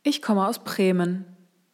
Ich komme aus Bremen.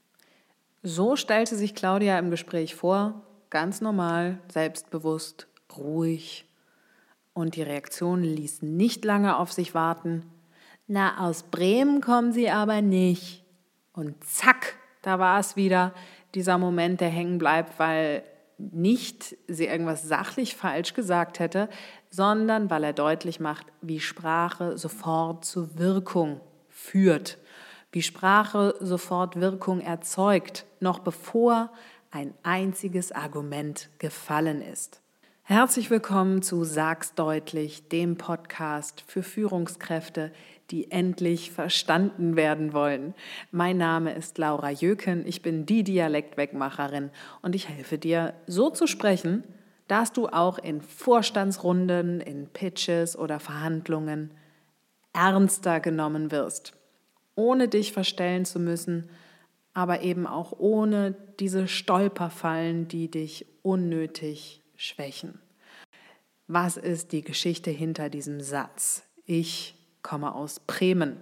So stellte sich Claudia im Gespräch vor, ganz normal, selbstbewusst, ruhig. Und die Reaktion ließ nicht lange auf sich warten. Na, aus Bremen kommen Sie aber nicht. Und zack, da war es wieder, dieser Moment, der hängen bleibt, weil nicht sie irgendwas sachlich falsch gesagt hätte, sondern weil er deutlich macht, wie Sprache sofort zu Wirkung führt, wie Sprache sofort Wirkung erzeugt, noch bevor ein einziges Argument gefallen ist. Herzlich willkommen zu Sag's deutlich, dem Podcast für Führungskräfte, die endlich verstanden werden wollen. Mein Name ist Laura Jöken, ich bin die Dialektwegmacherin und ich helfe dir, so zu sprechen, dass du auch in Vorstandsrunden, in Pitches oder Verhandlungen ernster genommen wirst, ohne dich verstellen zu müssen, aber eben auch ohne diese Stolperfallen, die dich unnötig schwächen. Was ist die Geschichte hinter diesem Satz? Ich komme aus Bremen.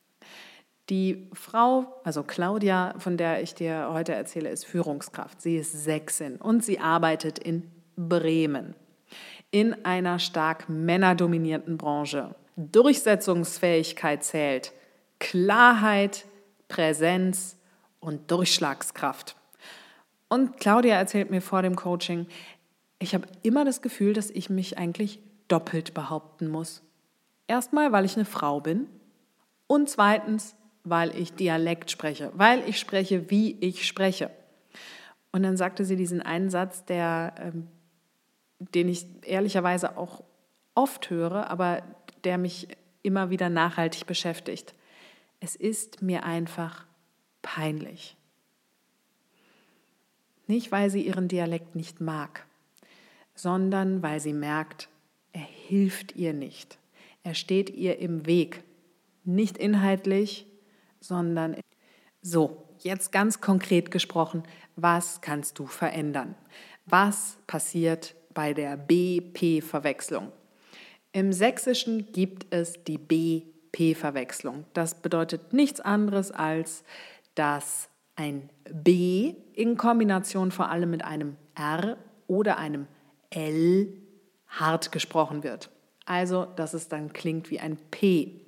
Die Frau, also Claudia, von der ich dir heute erzähle, ist Führungskraft. Sie ist Sächsin und sie arbeitet in Bremen, in einer stark männerdominierten Branche. Durchsetzungsfähigkeit zählt, Klarheit, Präsenz und Durchschlagskraft. Und Claudia erzählt mir vor dem Coaching, ich habe immer das Gefühl, dass ich mich eigentlich doppelt behaupten muss. Erstmal, weil ich eine Frau bin und zweitens, weil ich Dialekt spreche, weil ich spreche, wie ich spreche. Und dann sagte sie diesen einen Satz, den ich ehrlicherweise auch oft höre, aber der mich immer wieder nachhaltig beschäftigt. Es ist mir einfach peinlich. Nicht, weil sie ihren Dialekt nicht mag, sondern weil sie merkt, er hilft ihr nicht. Er steht ihr im Weg. Nicht inhaltlich, sondern so. Jetzt ganz konkret gesprochen, was kannst du verändern? Was passiert bei der BP-Verwechslung? Im Sächsischen gibt es die BP-Verwechslung. Das bedeutet nichts anderes als, dass ein B in Kombination vor allem mit einem R oder einem L hart gesprochen wird. Also, dass es dann klingt wie ein P.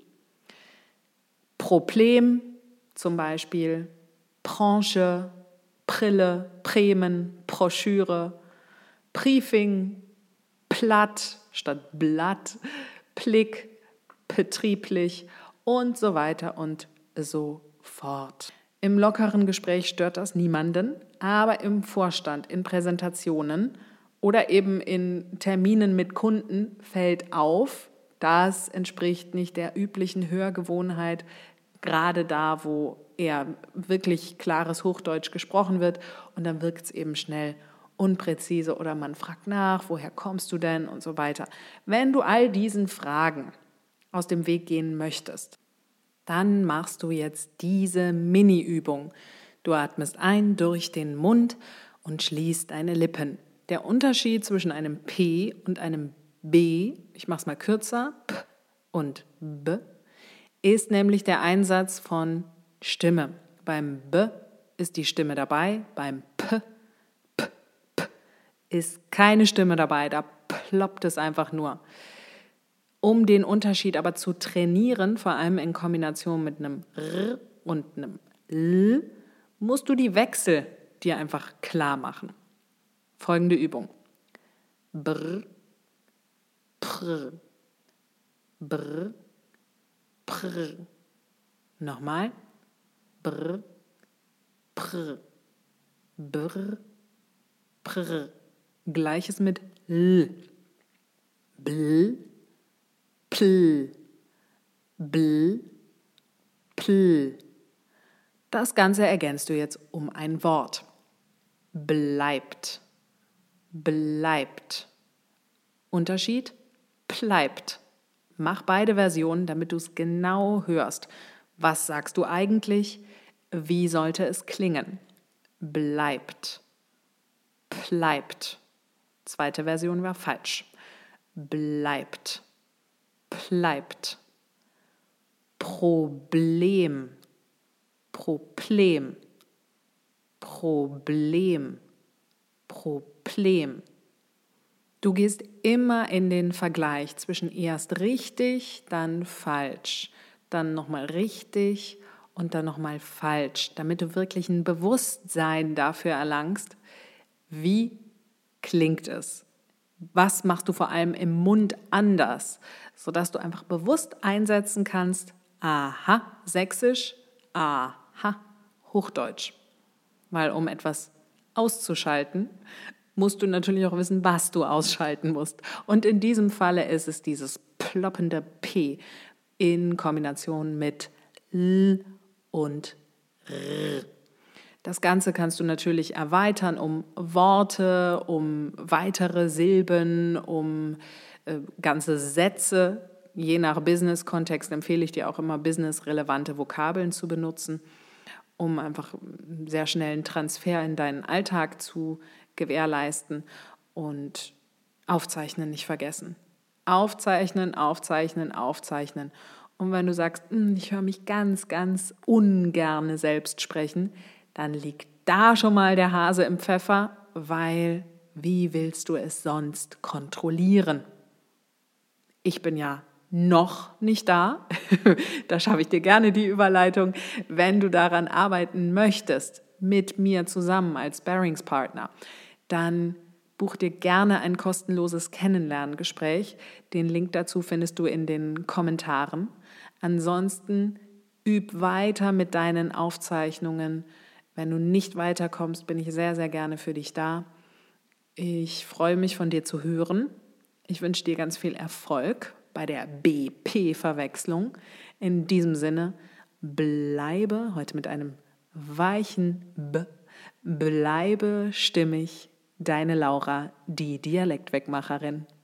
Problem zum Beispiel, Branche, Brille, Bremen, Broschüre, Briefing, Platt statt Blatt, Blick, betrieblich und so weiter und so fort. Im lockeren Gespräch stört das niemanden, aber im Vorstand, in Präsentationen oder eben in Terminen mit Kunden fällt auf, das entspricht nicht der üblichen Hörgewohnheit, gerade da, wo eher wirklich klares Hochdeutsch gesprochen wird und dann wirkt es eben schnell unpräzise oder man fragt nach, woher kommst du denn und so weiter. Wenn du all diesen Fragen aus dem Weg gehen möchtest, dann machst du jetzt diese Mini-Übung. Du atmest ein durch den Mund und schließt deine Lippen. Der Unterschied zwischen einem P und einem B, ich mache es mal kürzer, P und B, ist nämlich der Einsatz von Stimme. Beim B ist die Stimme dabei, beim P ist keine Stimme dabei, da ploppt es einfach nur. Um den Unterschied aber zu trainieren, vor allem in Kombination mit einem R und einem L, musst du die Wechsel dir einfach klar machen. Folgende Übung. Brr, prr, brr, prr. Nochmal. Brr, prr, brr, prr. Gleiches mit L. Bl, pl, bl, pl. Das Ganze ergänzt du jetzt um ein Wort. Bleibt, bleibt. Unterschied? Bleibt. Mach beide Versionen, damit du es genau hörst. Was sagst du eigentlich? Wie sollte es klingen? Bleibt, bleibt. Zweite Version war falsch. Bleibt, bleibt. Problem, Problem. Problem. Problem. Du gehst immer in den Vergleich zwischen erst richtig, dann falsch, dann nochmal richtig und dann nochmal falsch, damit du wirklich ein Bewusstsein dafür erlangst, wie klingt es. Was machst du vor allem im Mund anders, sodass du einfach bewusst einsetzen kannst, aha, Sächsisch, aha, Hochdeutsch. Weil um etwas auszuschalten, musst du natürlich auch wissen, was du ausschalten musst. Und in diesem Falle ist es dieses ploppende P in Kombination mit L und R. Das Ganze kannst du natürlich erweitern um Worte, um weitere Silben, um ganze Sätze. Je nach Business-Kontext empfehle ich dir auch immer, business-relevante Vokabeln zu benutzen, um einfach einen sehr schnellen Transfer in deinen Alltag zu gewährleisten. Und aufzeichnen nicht vergessen. Aufzeichnen, aufzeichnen, aufzeichnen. Und wenn du sagst, ich höre mich ganz, ganz ungerne selbst sprechen, dann liegt da schon mal der Hase im Pfeffer, weil wie willst du es sonst kontrollieren? Ich bin ja noch nicht da, da schaffe ich dir gerne die Überleitung, wenn du daran arbeiten möchtest, mit mir zusammen als Sparringspartner, dann buch dir gerne ein kostenloses Kennenlerngespräch. Den Link dazu findest du in den Kommentaren. Ansonsten üb weiter mit deinen Aufzeichnungen. Wenn du nicht weiterkommst, bin ich sehr, sehr gerne für dich da. Ich freue mich, von dir zu hören. Ich wünsche dir ganz viel Erfolg bei der BP-Verwechslung. In diesem Sinne, bleibe heute mit einem weichen B, bleibe stimmig, deine Laura, die Dialektwegmacherin.